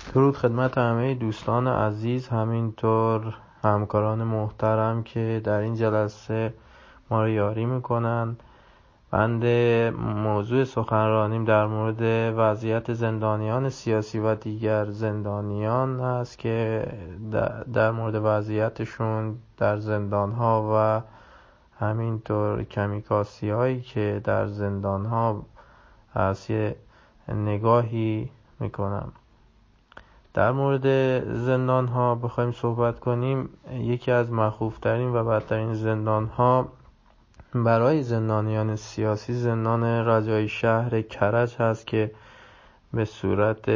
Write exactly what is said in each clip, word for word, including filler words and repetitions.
درود خدمت همه دوستان عزیز، همینطور همکاران محترم که در این جلسه ما رو یاری میکنن. بنده موضوع سخنرانیم در مورد وضعیت زندانیان سیاسی و دیگر زندانیان است که در مورد وضعیتشون در زندانها و همینطور کمیکاسی هایی که در زندانها هست یه نگاهی میکنم. در مورد زندان ها بخوایم صحبت کنیم، یکی از مخوفترین و بدترین زندان ها برای زندانیان سیاسی زندان رجایی شهر کرج هست که به صورت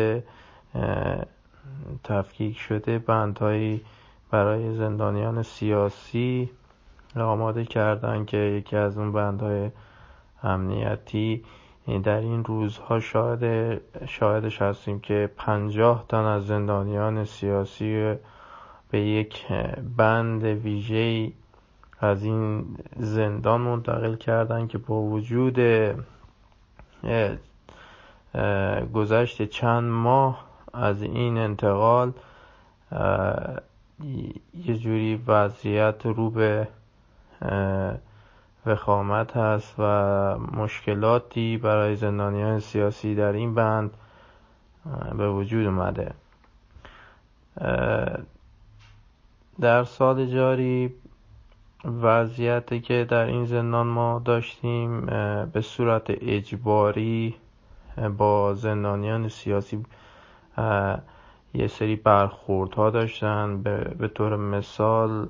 تفکیک شده بندهایی برای زندانیان سیاسی آماده کردن که یکی از اون بندهای امنیتی در این روزها شاهد شاهدش هستیم که پنجاه تن از زندانیان سیاسی به یک بند ویژه‌ای از این زندان منتقل کردن که با وجود گذشت چند ماه از این انتقال یه جوری وضعیت رو به وخامت هست و مشکلاتی برای زندانیان سیاسی در این بند به وجود اومده. در سال جاری وضعیتی که در این زندان ما داشتیم به صورت اجباری با زندانیان سیاسی یه سری برخوردها داشتن. به طور مثال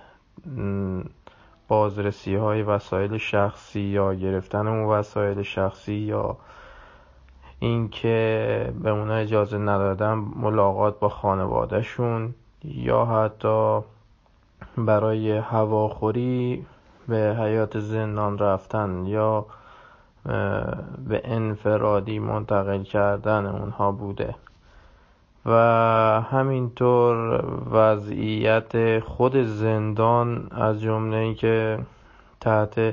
بازرسی های وسایل شخصی یا گرفتن اون وسایل شخصی یا اینکه به اونا اجازه ندادن ملاقات با خانوادهشون یا حتی برای هواخوری به حیات زندان رفتن یا به انفرادی منتقل کردن اونها بوده و همینطور وضعیت خود زندان از جمله این که تحت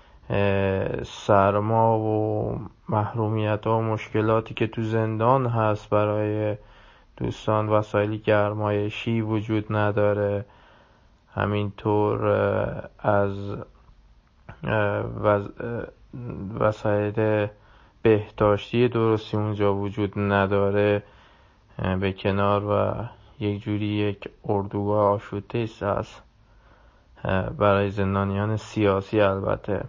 سرما و محرومیت و مشکلاتی که تو زندان هست برای دوستان وسایل گرمایشی وجود نداره، همینطور از وسایل بهداشتی درستی اونجا وجود نداره، به کنار و یک جوری یک اردوگاه آشوده است برای زندانیان سیاسی. البته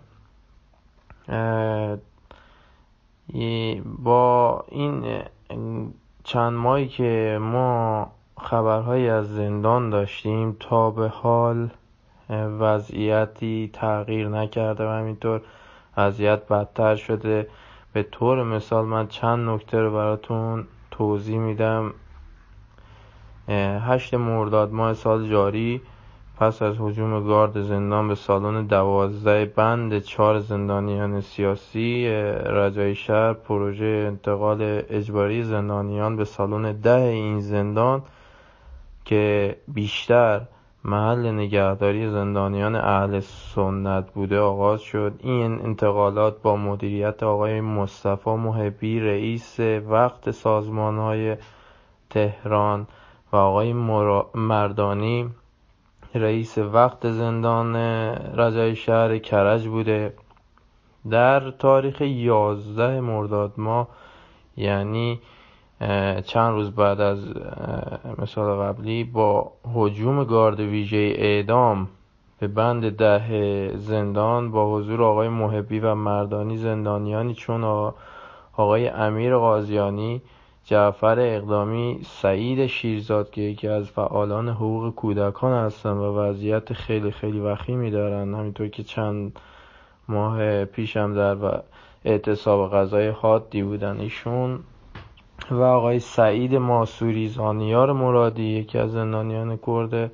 با این چند ماهی که ما خبرهایی از زندان داشتیم تا به حال وضعیتی تغییر نکرده و همینطور وضعیت بدتر شده. به طور مثال من چند نکته رو براتون توضیح میدم. هشت مرداد ماه سال جاری پس از هجوم گارد زندان به سالن دوازده بند چهار زندانیان سیاسی رجایی شهر، پروژه انتقال اجباری زندانیان به سالن ده این زندان که بیشتر محل نگهداری زندانیان اهل سنت بوده آغاز شد. این انتقالات با مدیریت آقای مصطفی محبی رئیس وقت سازمان‌های تهران و آقای مردانی رئیس وقت زندان رجایی شهر کرج بوده. در تاریخ یازده مرداد ماه، یعنی چند روز بعد از مثال قبلی، با هجوم گارد ویژه اعدام به بند ده زندان با حضور آقای محبی و مردانی زندانیانی چون آقای امیر قاضیانی، جعفر اقدامی، سعید شیرزاد که یکی از فعالان حقوق کودکان هستن و وضعیت خیلی خیلی وخیمی دارن، همینطور که چند ماه پیشم در اعتصاب غذای حادی بودن ایشون، و آقای سعید ماسوری زانیار مرادی یکی از زندانیان کرد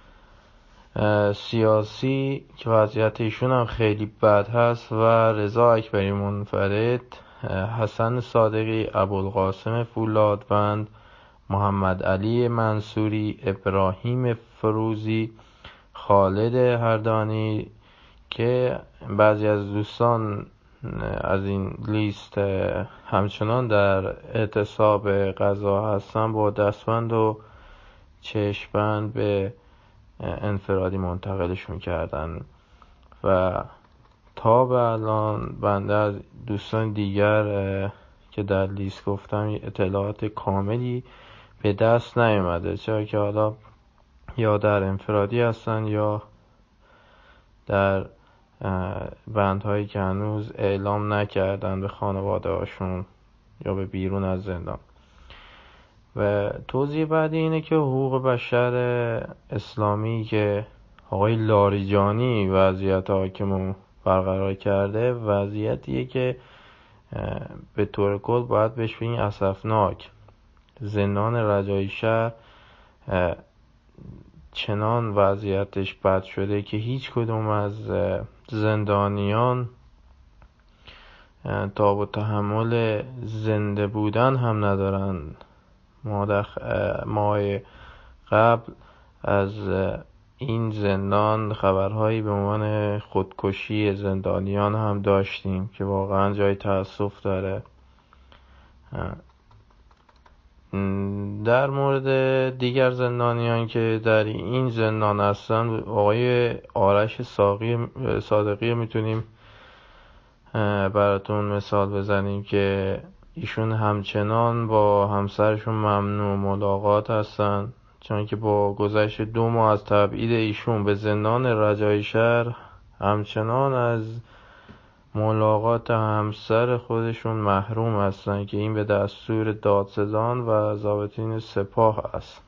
سیاسی که وضعیت ایشون هم خیلی بد هست، و رضا اکبری منفرد، حسن صادقی، ابوالقاسم فولادوند، محمد علی منصوری، ابراهیم فروزی، خالد هردانی که بعضی از دوستان از این لیست همچنان در اعتصاب غذا هستن با دستبند و چشم‌بند به انفرادی منتقلش میکردن و تا به الان بنده از دوستان دیگر که در لیست گفتم اطلاعات کاملی به دست نیومده، چرا که حالا یا در انفرادی هستن یا در بندهایی که هنوز اعلام نکردن به خانواده هاشون یا به بیرون از زندان. و توضیح بعدی اینه که حقوق بشر اسلامی که آقای لاریجانی وضعیت حاکمو برقرار کرده وضعیتیه که به طور کل باید بهش بگیم اسفناک. زندان رجایی شهر چنان وضعیتش بد شده که هیچ کدوم از زندانیان تاب و تحمل زنده بودن هم ندارن. ما در ماه قبل از این زندان خبرهایی به عنوان خودکشی زندانیان هم داشتیم که واقعا جای تأسف داره. در مورد دیگر زندانیان که در این زندان هستن، آقای آرش صادقی میتونیم براتون مثال بزنیم که ایشون همچنان با همسرشون ممنوع ملاقات هستن، چون که با گذشت دو ماه از تبعید ایشون به زندان رجایی شهر همچنان از ملاقات همسر خودشون محروم هستن که این به دستور دادستان و ضابطین سپاه است.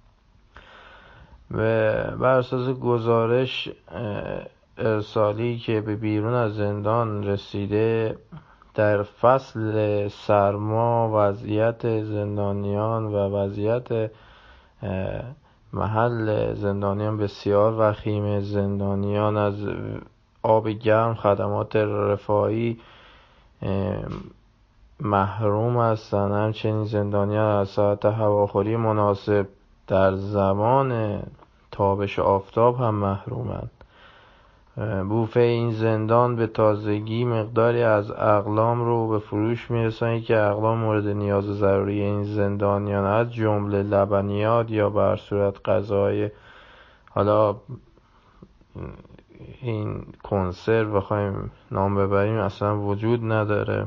و بر اساس گزارش ارسالی که به بیرون از زندان رسیده، در فصل سرما وضعیت زندانیان و وضعیت محل زندانیان بسیار وخیمه. زندانیان از آب گرم، خدمات رفاهی محروم هستند. همچنین زندانیان از ساعت هواخوری مناسب در زمان تابش آفتاب هم محرومند. بوفه این زندان به تازگی مقداری از اقلام رو به فروش میرسونه که اقلام مورد نیاز ضروری این زندانیان از جمله لبنیات یا بر صورت غذای حالا این کنسرو بخوایم نام ببریم اصلا وجود نداره.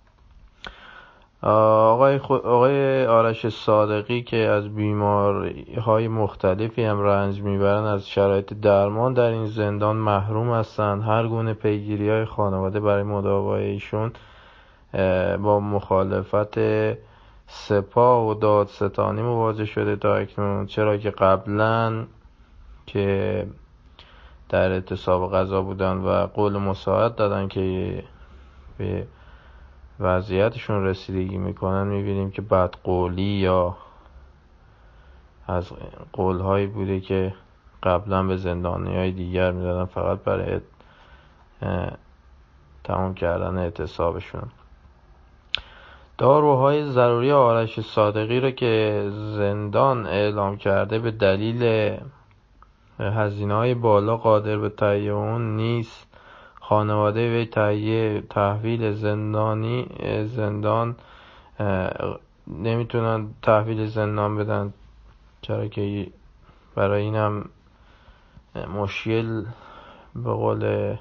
آقای, آقای آرش صادقی که از بیماری‌های مختلفی هم رنج میبرن از شرایط درمان در این زندان محروم هستند. هر گونه پیگیری‌های خانواده برای مداوای ایشون با مخالفت سپاه و دادستانی مواجه شده تا اکنون، چرا که قبلا که در اعتصاب غذا بودن و قول مساعد دادن که به وضعیتشون رسیدگی میکنن، میبینیم که بدقولی یا از قولهایی بوده که قبلا به زندانی های دیگر میدادن فقط برای تمام کردن اعتصابشون. داروهای ضروری آرش صادقی رو که زندان اعلام کرده به دلیل هزینه‌های بالا قادر به تهیه اون نیست. خانواده وی تهیه تحویل زندانی زندان نمیتونن تحویل زندان بدن، چرا که برای اینم مشکل به قول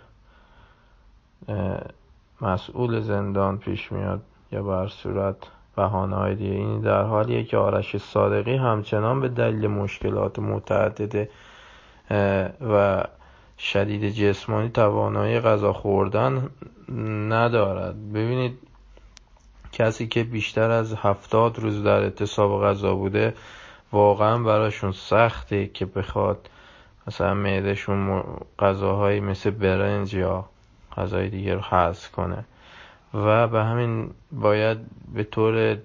مسئول زندان پیش میاد یا بر صورت بهانه‌های دیگه. این در حالیه که آرش صادقی همچنان به دلیل مشکلات متعدد و شدید جسمانی توانایی غذا خوردن ندارد. ببینید کسی که بیشتر از هفتاد روز در اعتصاب غذا بوده واقعا براشون سخته که بخواد مثلا معدهشون غذاهایی مثل برنج یا غذای دیگر رو حذف کنه و به همین باید به طور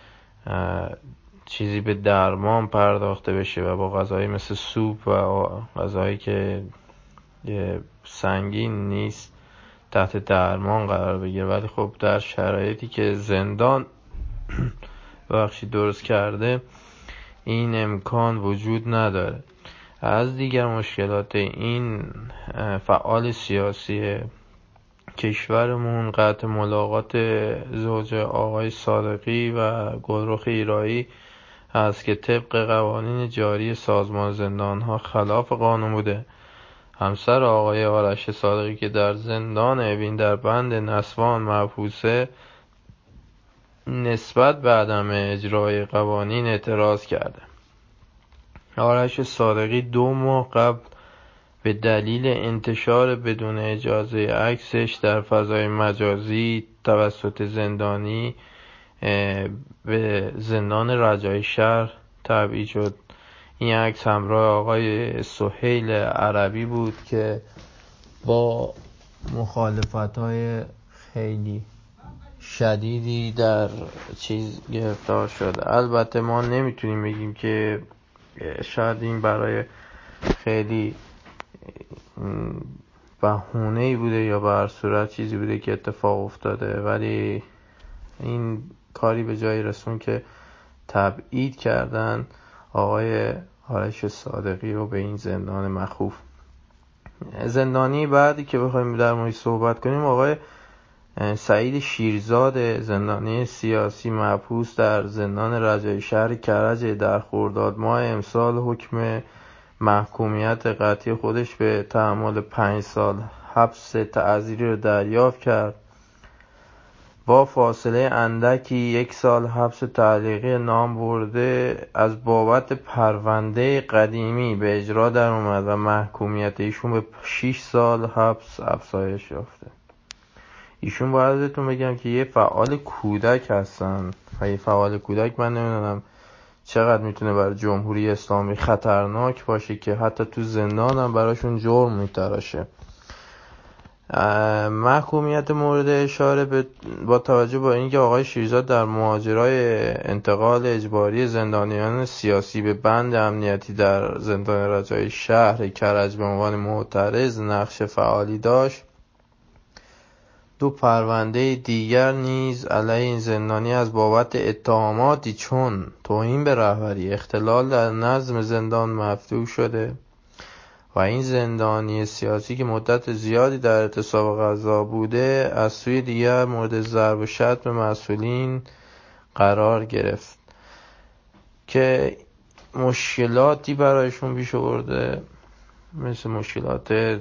چیزی به درمان پرداخته بشه و با غذایی مثل سوپ و غذایی که سنگین نیست تحت درمان قرار بگیره. ولی خب در شرایطی که زندان بخشی درست کرده این امکان وجود نداره. از دیگر مشکلات این فعال سیاسی کشورمون قطع ملاقات زوج آقای صادقی و گلرخ ایرایی است که طبق قوانین جاری سازمان زندانها خلاف قانون بوده. همسر آقای آرش صادقی که در زندان اوین در بند نسوان محبوسه نسبت به عدم اجرای قوانین اعتراض کرده. آرش صادقی دو ماه قبل به دلیل انتشار بدون اجازه عکسش در فضای مجازی توسط زندانی به زندان رجایی شهر تبعید شد. این عکس همراه آقای سهیل عربی بود که با مخالفت‌های خیلی شدیدی در چیز گرفتار شده. البته ما نمیتونیم بگیم که شاید این برای خیلی بهونه‌ای بوده یا به هر صورت چیزی بوده که اتفاق افتاده، ولی این کاری به جایی رسون که تبعید کردن آقای آرش صادقی رو به این زندان مخوف. زندانی بعدی که بخوایم در موردش صحبت کنیم آقای سعید شیرزاد، زندانی سیاسی محبوس در زندان رجایی شهر کرج، در خرداد ماه امسال حکم محکومیت قطعی خودش به تحمل پنج سال حبس تعزیری رو دریافت کرد. با فاصله اندکی یک سال حبس تعلیقی نام برده از بابت پرونده قدیمی به اجرا در اومد و محکومیت ایشون به شش سال حبس افزایش یافته. ایشون باید بهتون بگم که یه فعال کودک هستن و یه فعال کودک من نمیدونم چقدر میتونه برای جمهوری اسلامی خطرناک باشه که حتی تو زندان هم براشون جرم میتراشه. محکومیت مورد اشاره به با توجه با اینکه آقای شیرزاد در ماجرای انتقال اجباری زندانیان سیاسی به بند امنیتی در زندان رجایی شهر کرج به عنوان معترض نقش فعالی داشت، دو پرونده دیگر نیز علیه این زندانی از بابت اتهاماتی چون توهین به رهبری، اختلال در نظم زندان مفتوح شده و این زندانی سیاسی که مدت زیادی در اعتصاب غذا بوده از سوی دیگر مورد ضرب و شتم به مسئولین قرار گرفت که مشکلاتی برایشون پیش آورده، مثل مشکلات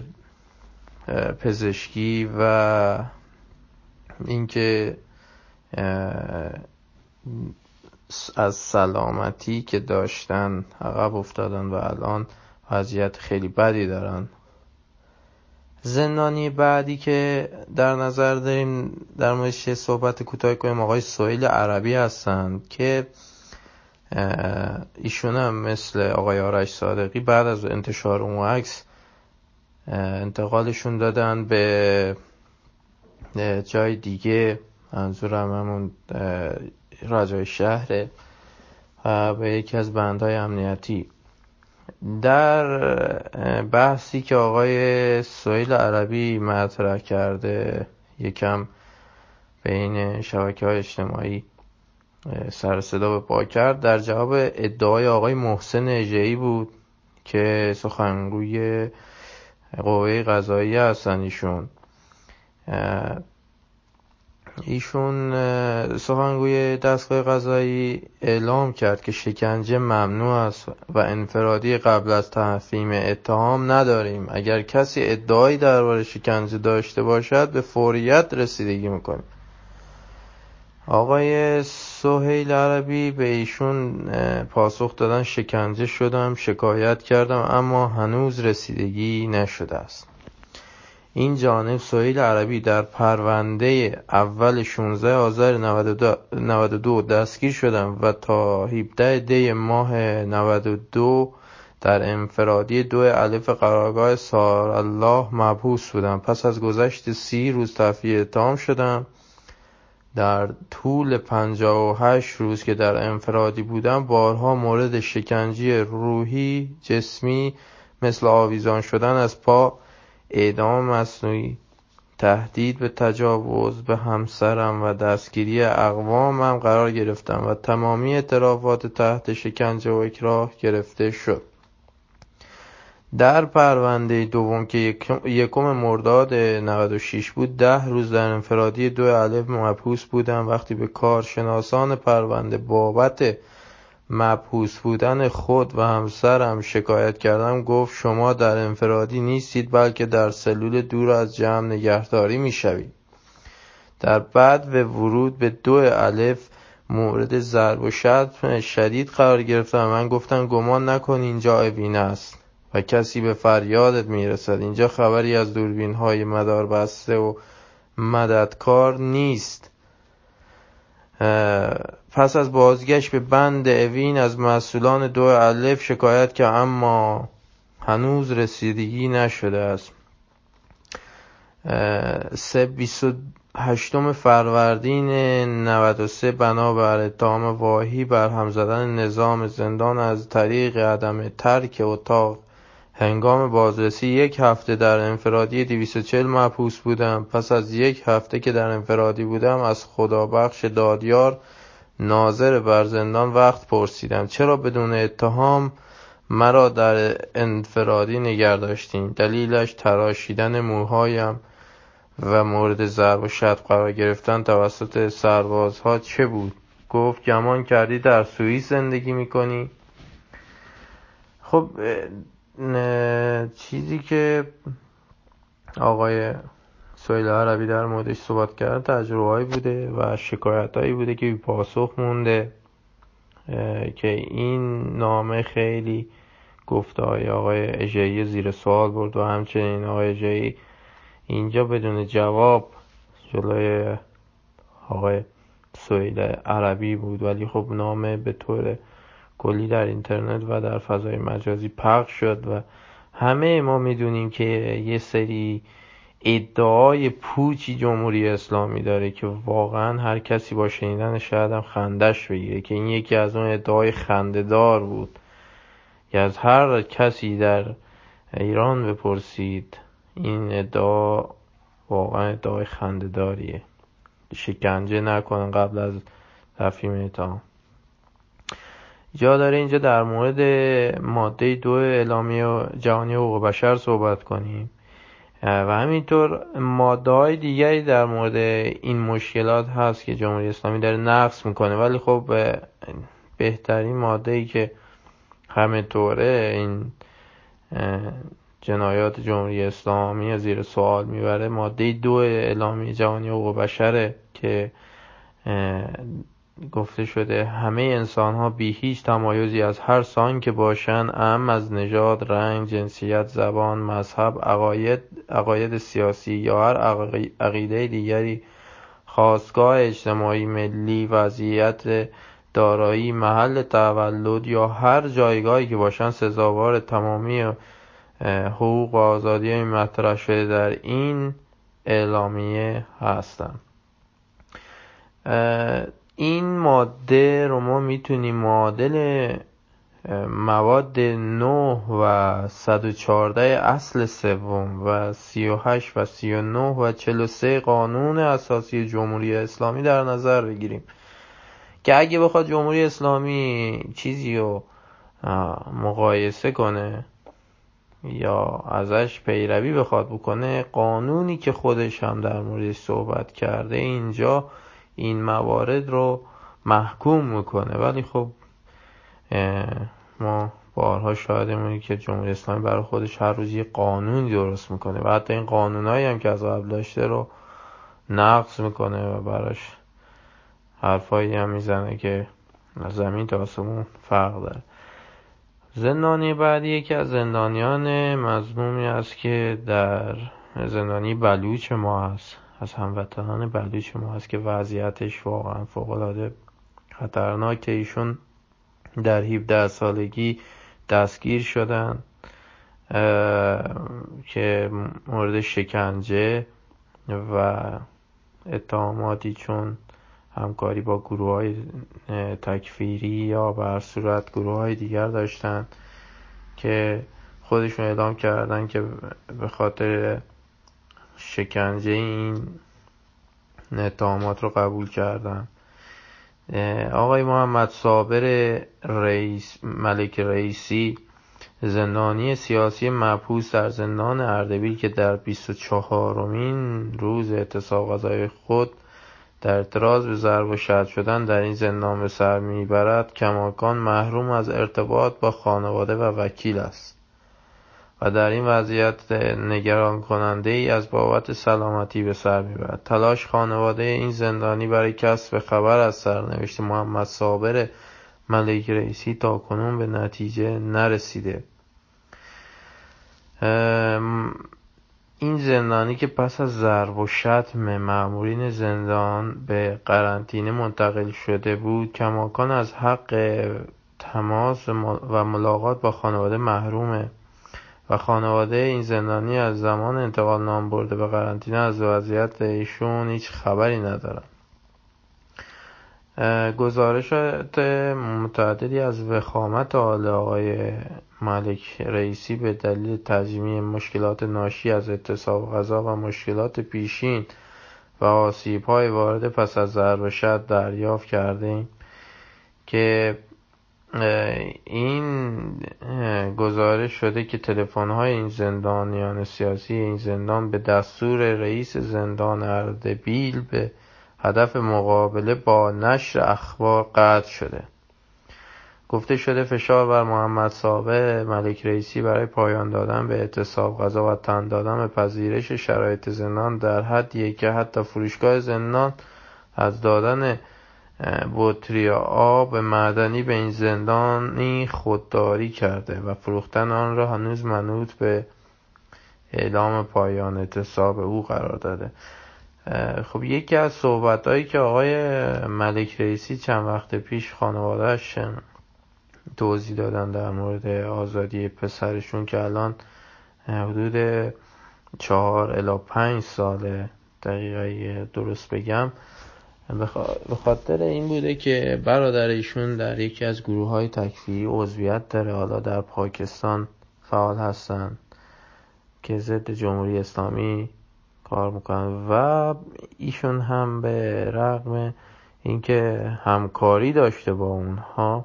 پزشکی و اینکه از سلامتی که داشتن عقب افتادن و الان وضعیت خیلی بدی دارن. زندانی بعدی که در نظر داریم در موردش صحبت کوتاه کنیم آقای سهیل عربی هستند که ایشون هم مثل آقای آرش صادقی بعد از انتشار اون عکس انتقالشون دادن به جای دیگه، منظورم همون رجایی شهره و به یکی از بندهای امنیتی. در بحثی که آقای سهیل عربی مطرح کرده یکم بین شبکه‌های اجتماعی سر صدا به پا کرد، در جواب ادعای آقای محسن اژه‌ای بود که سخنگوی قوه قضاییه هستن. ایشون ایشون سخنگوی دستگاه قضایی اعلام کرد که شکنجه ممنوع است و انفرادی قبل از تفهیم اتهام نداریم. اگر کسی ادعایی درباره شکنجه داشته باشد به فوریت رسیدگی میکنیم. آقای سهیل عربی به ایشون پاسخ دادن شکنجه شدم، شکایت کردم اما هنوز رسیدگی نشده است. این جانب سهیل عربی در پرونده اول شانزده آذر نود و دو دستگیر شدم و تا هفده دی ماه نود و دو در انفرادی دو الف قرارگاه سارالله مبحوث بودم. پس از گذشت سی روز تفیه اتهام شدم. در طول پنجاه و هشت روز که در انفرادی بودم بارها مورد شکنجه روحی، جسمی مثل آویزان شدن از پا، اعدام مصنوعی، تهدید به تجاوز به همسرم و دستگیری اقوامم قرار گرفتم و تمامی اعترافات تحت شکنجه و اکراه گرفته شد. در پرونده دوم که یکم, یکم مرداد نود و شش بود، ده روز در انفرادی دو الف مبحوث بودم. وقتی به کارشناسان پرونده بابت مبحوث بودن خود و همسرم شکایت کردم، گفت شما در انفرادی نیستید بلکه در سلول دور از جمع نگهداری میشوید. در بعد و ورود به دو الف مورد ضرب و شتم شدید قرار گرفتم. من گفتم گمان نکن اینجا اوین است و کسی به فریادت میرسد. اینجا خبری از دوربین های مدار بسته و مددکار نیست. پس از بازگشت به بند اوین از مسئولان دو الف شکایت که اما هنوز رسیدگی نشده است. سه بیست و هشتم فروردین نود و سه بنابر اتهام واهی بر هم زدن نظام زندان از طریق عدم ترک اتاق هنگام بازرسی یک هفته در انفرادی دویست و چهل مبحوث بودم. پس از یک هفته که در انفرادی بودم از خدابخش دادیار ناظر بر زندان وقت پرسیدم چرا بدون اتهام مرا در انفرادی نگه داشتین؟ دلیلش تراشیدن موهایم و مورد ضرب و شتم قرار گرفتن توسط سربازها چه بود؟ گفت گمان کردی در سوئیس زندگی میکنی؟ خب چیزی که آقای سهیل عربی در موردش صحبت کرد تجربه‌ای بوده و شکایتایی بوده که بی پاسخ مونده، که این نامه خیلی گفته‌های آقای اژه‌ای زیر سوال برد و همچنین آقای اژه‌ای اینجا بدون جواب جلوی آقای سهیل عربی بود. ولی خب نامه به طور کلی در اینترنت و در فضای مجازی پخش شد و همه ما میدونیم که یه سری ادعای پوچی جمهوری اسلامی داره که واقعا هر کسی با شنیدن شاید هم خندش بگیره، که این یکی از اون ادعای خنده‌دار بود که از هر کسی در ایران بپرسید این ادعا واقعا ادعای خنده‌داریه. شکنجه نکنن قبل از تفهیم اتهام. جا داره اینجا در مورد ماده دو اعلامیه جهانی حقوق بشر صحبت کنیم و همینطور ماده های دیگری در مورد این مشکلات هست که جمهوری اسلامی داره نقض میکنه. ولی خب بهترین ماده ای که همه طوره این جنایات جمهوری اسلامی زیر سوال میبره ماده دو اعلامیه جهانی حقوق بشره که گفته شده همه انسان ها بی هیچ تمایزی از هر سان که باشن، اعم از نژاد، رنگ، جنسیت، زبان، مذهب، عقاید عقاید سیاسی یا هر عقیده دیگری، خاستگاه اجتماعی، ملی، وضعیت دارایی، محل تولد یا هر جایگاهی که باشن سزاوار تمامی حقوق و آزادی مطرح شده در این اعلامیه هستند. این ماده رو ما میتونیم معادل مواد نه و صد و چهارده اصل سوم و سی و هشت و سی و نه و چهل و سه قانون اساسی جمهوری اسلامی در نظر بگیریم که اگه بخواد جمهوری اسلامی چیزی رو مقایسه کنه یا ازش پیروی بخواد بکنه، قانونی که خودش هم در موردش صحبت کرده اینجا این موارد رو محکوم میکنه. ولی خب ما بارها شاهدیم که جمهوری اسلامی برای خودش هر روز یه قانونی درست میکنه و حتی این قانونایی هم که از قبل داشته رو نقض میکنه و براش حرفایی هم میزنه که زمین تا آسمون فرق داره. زندانی بعدی یکی از زندانیان مظلومی است که در زندانی بلوچ ما هست، از هموطنان بلوچ ما هست که وضعیتش واقعا فوق‌العاده خطرناکه. ایشون در هفده سالگی دستگیر شدن که مورد شکنجه و اتهاماتی چون همکاری با گروه‌های تکفیری یا به هر صورت گروه‌های دیگر داشتن که خودشون اعلام کردن که به خاطر شکنجه این اتهامات رو قبول کردن. آقای محمد صابر رئیس ملک رئیسی زندانی سیاسی محبوس در زندان اردبیل که در بیست و چهارمین روز اعتصاب غذای خود در اعتراض به ضرب و شتم شدن در این زندان به سر میبرد، کماکان محروم از ارتباط با خانواده و وکیل است و در این وضعیت نگران کننده ای از بابت سلامتی به سر میبرد. تلاش خانواده این زندانی برای کسب خبر از سرنوشت محمد صابر ملک رئیسی تا کنون به نتیجه نرسیده. این زندانی که پس از ضرب و شتم مامورین زندان به قرنطینه منتقل شده بود، کماکان از حق تماس و ملاقات با خانواده محرومه و خانواده این زندانی از زمان انتقال نام برده به قرنطینه از وضعیت ایشون هیچ خبری ندارن. گزارشات متعددی از وخامت حال آقای ملک رئیسی به دلیل تجمیع مشکلات ناشی از اعتصاب غذا و مشکلات پیشین و آسیب‌های وارد پس از ضرب و شتم دریافت کردیم که این گزارش شده که تلفن‌های این زندانیان سیاسی این زندان به دستور رئیس زندان اردبیل به هدف مقابله با نشر اخبار قطع شده. گفته شده فشار بر محمد صابر ملک رئیسی برای پایان دادن به اعتصاب غذا و تن دادن به پذیرش شرایط زندان در حدیه که حتی فروشگاه زندان از دادن بطری آب معدنی به این زندانی خودداری کرده و فروختن آن را هنوز منوط به اعلام پایان اعتصاب او قرار داده. خب یکی از صحبتایی که آقای ملک رئیسی چند وقت پیش خانواده‌اش توضیح دادن در مورد آزادی پسرشون که الان حدود چهار الی پنج ساله، دقیقه درست بگم، به خاطر این بوده که برادر ایشون در یکی از گروه‌های تکفیری عضویت داره، حالا در پاکستان فعال هستن که ضد جمهوری اسلامی کار میکنن و ایشون هم به رغم اینکه همکاری داشته با اونها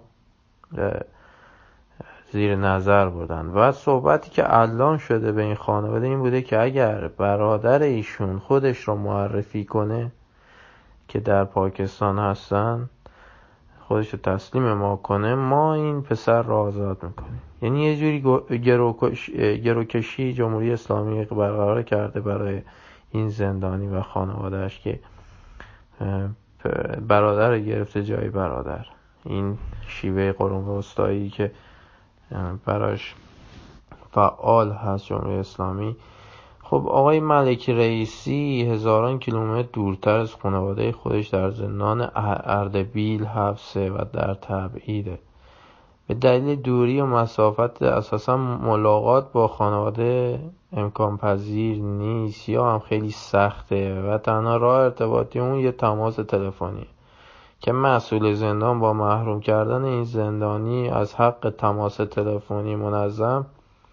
زیر نظر بردن. و صحبتی که الان شده به این خانواده این بوده که اگر برادر ایشون خودش رو معرفی کنه که در پاکستان هستن، خودش رو تسلیم ما کنه، ما این پسر رو آزاد میکنیم. یعنی یه جوری گروکش... گروکشی جمهوری اسلامی برقرار کرده برای این زندانی و خانوادهش که برادر رو گرفته جای برادر. این شیوه قرون وسطایی که براش فعال هست جمهوری اسلامی. خب آقای ملک رئیسی هزاران کیلومتر دورتر از خانواده خودش در زندان اردبیل حبسه و در تبعیده. به دلیل دوری و مسافت اساسا ملاقات با خانواده امکان پذیر نیست یا هم خیلی سخته و تنها راه ارتباطی اون یه تماس تلفنیه که مسئول زندان با محروم کردن این زندانی از حق تماس تلفنی منظم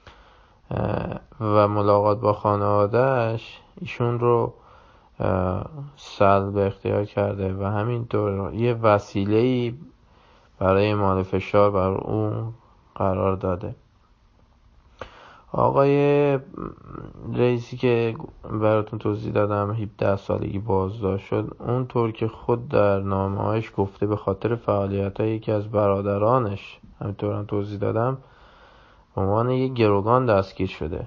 و ملاقات با خانوادهش ایشون رو سلب اختیار کرده و همینطور یه وسیله‌ای برای اعمال فشار بر اون قرار داده. آقای رئیسی که براتون توضیح دادم هفده سالگی بازداشت شد، اونطور که خود در نامه‌هاش گفته به خاطر فعالیت‌های یکی از برادرانش، همینطور هم توضیح دادم، به عنوان یک گروگان دستگیر شده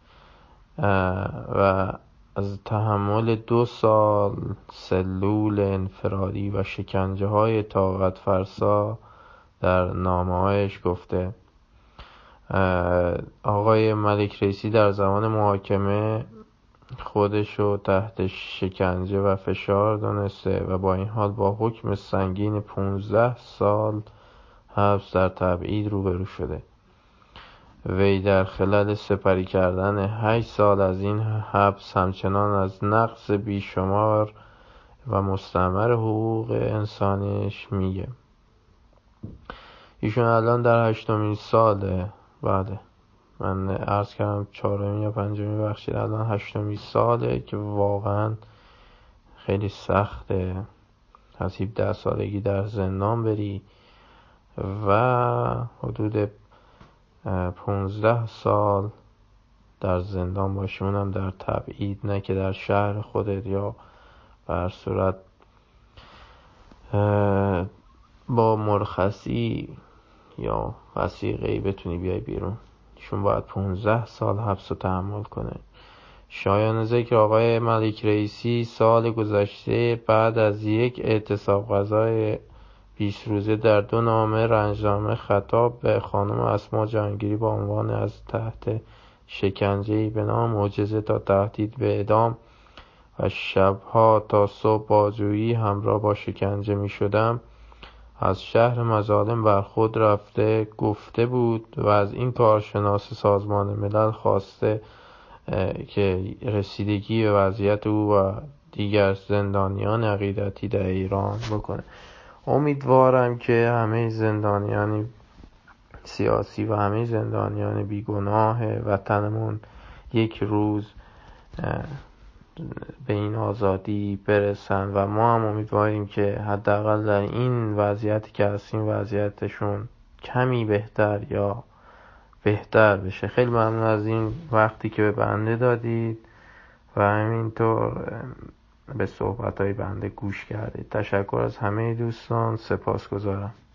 و از تحمل دو سال سلول انفرادی و شکنجه های طاقت فرسا در نامه‌هایش گفته. آقای ملک رئیسی در زمان محاکمه خودشو تحت شکنجه و فشار دونسته و با این حال با حکم سنگین پانزده سال حبس در تبعید روبرو شده. وی در خلال سپری کردن هشت سال از این حبس همچنان از نقض بیشمار و مستمر حقوق انسانیش میگه. ایشون الان در هشتمین ساله. بله من عرض کردم چهارمین یا پنجمین بخشید، الان هشتمین ساله که واقعا خیلی سخته از هفده سالگی در زندان بری و حدود پونزده سال در زندان باشی، اونم در تبعید، نه که در شهر خودت یا به هر صورت با مرخصی یا وثیقه‌ای بتونی بیای بیرون. ایشون باید پونزده سال حبس رو تحمل کنه. شایان ذکر آقای ملک رئیسی سال گذشته بعد از یک اعتصاب غذای بیست روزه در دو نامه رنجنامه خطاب به خانم اسما جهانگیری با عنوان از تحت شکنجه‌ای به نام معجزه تا تهدید به اعدام و شبها تا صبح بازجویی همراه با شکنجه می شدم از شهر مظالم بر خود رفته گفته بود و از این کارشناس سازمان ملل خواسته که رسیدگی به وضعیت او و دیگر زندانیان عقیدتی در ایران بکنه. امیدوارم که همه زندانیان سیاسی و همه زندانیان بیگناه وطنمون یک روز به این آزادی برسن و ما هم امیدواریم که حداقل در این وضعیتی که هستیم وضعیتشون کمی بهتر یا بهتر بشه. خیلی ممنون از این وقتی که به بنده دادید و همینطور به صحبت‌های بنده گوش کردید. تشکر از همه دوستان، سپاسگزارم.